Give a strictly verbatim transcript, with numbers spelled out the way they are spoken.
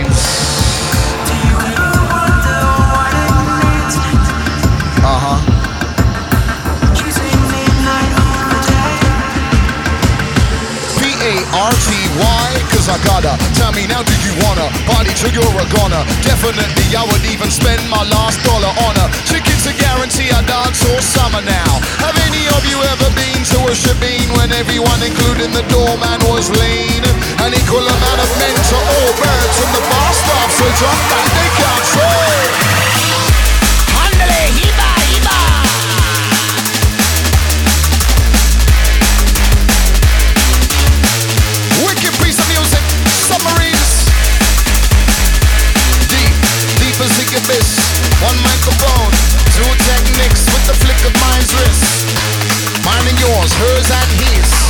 Uh-huh. P A R T Y, cause I gotta. Tell me now, do you wanna party till you're a goner? Definitely, I would even spend my last dollar on her. Chickens a guarantee I dance all summer now. Have any of you ever been to a shebeen when everyone, including the doorman, was lean? An equal amount of men to all birds, and the bar staff so drunk that they can't swim. Handle hiba, hiba. Wicked piece of music, submarines. Deep, deep as the abyss. One microphone, two techniques with the flick of mind's wrist. Mine and yours, hers and his.